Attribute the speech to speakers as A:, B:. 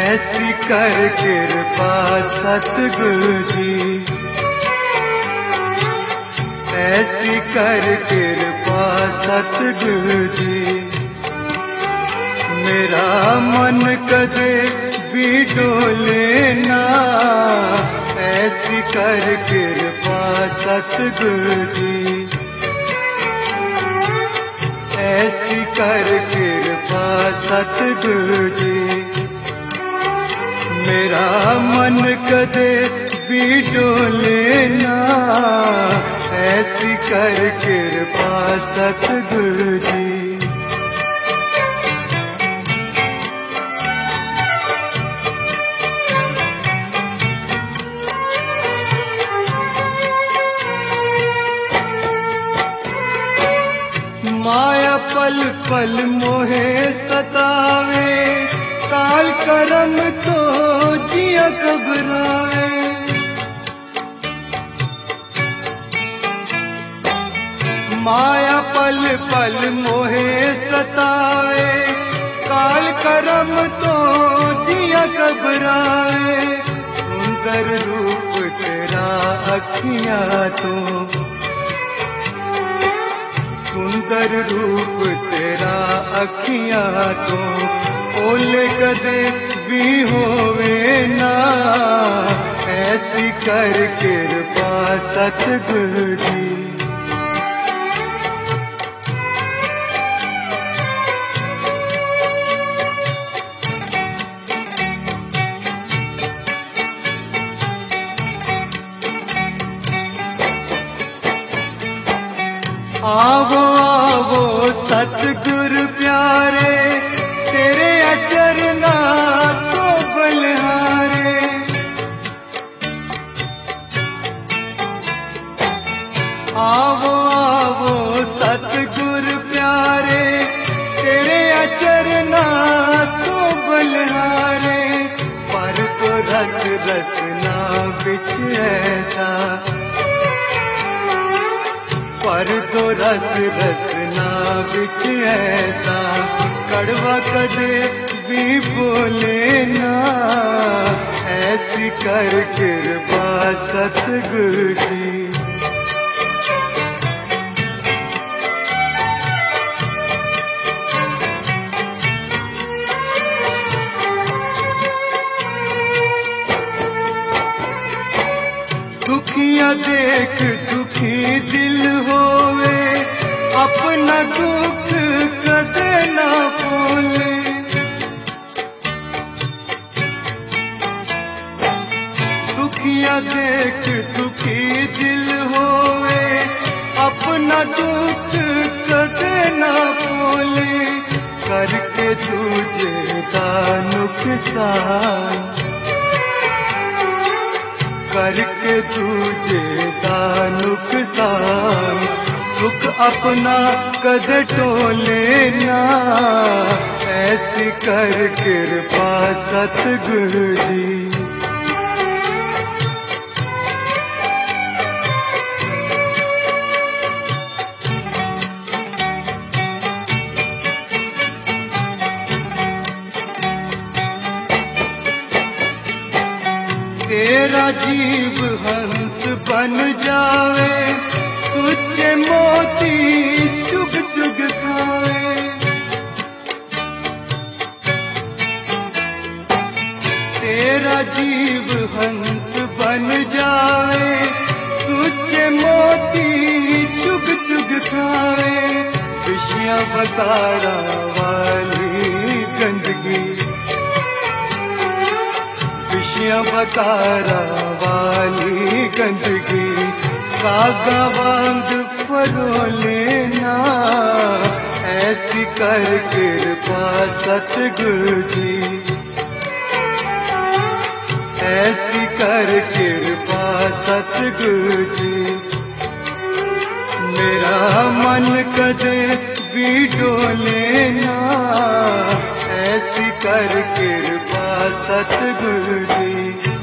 A: ऐसी कर कृपा सतगुरु जी, ऐसी कर कृपा सतगुरु जी। मेरा मन कदे भी डोले ना, ऐसी कर कृपा सतगुरु जी, ऐसी कर कृपा सतगुरु जी। मेरा मन कदे भी डोले ना, ऐसी कर कृपा सतगुरु जी। माया पल पल मोहे सतावे, काल करम तो जिया घबराए। माया पल पल मोहे सतावे, काल करम तो जिया घबराए। सुंदर रूप तेरा अखियां तो, सुंदर रूप तेरा अखियां तो, ओले कदे भी होवे ना, ऐसी कर कृपा सतगुरु जी। आवो आवो सतगुरु प्यारे, तेरे अचरना तो बलिहारे। आवो आवो सतगुरु प्यारे, तेरे अचरना तो बलिहारे। पर तो रस रसना बिच ऐसा, पर तो रस रसना बिच ऐसा, कड़वा कदे भी बोले ना, ऐसी कर कृपा सतगुरु जी। दुखिया देख दुखी दिल होवे, अपना दुख कदे ना बोले। दुखिया देख दुखी दिल होवे, अपना दुख कदे ना बोले। करके तुझे का नुकसान, करके तुझे का नुकसान, सुख अपना कद टोले ना, ऐसी कर कृपा सतगुरु जी। तेरा जीव हंस बन जावे, सुच्चे मोती चुग चुग खावे। तेरा जीव हंस बन जावे, सुच्चे मोती चुग चुग खावे। विषया बकारा वाली गंदगी, विषया बकारा वाली गंदगी, कागा वांग फरोले ना, ऐसी कर कृपा सतगुरु जी। ऐसी कर कृपा सतगुरु जी। मेरा मन कदे भी डोले ना, ऐसी कर कृपा सतगुरु जी।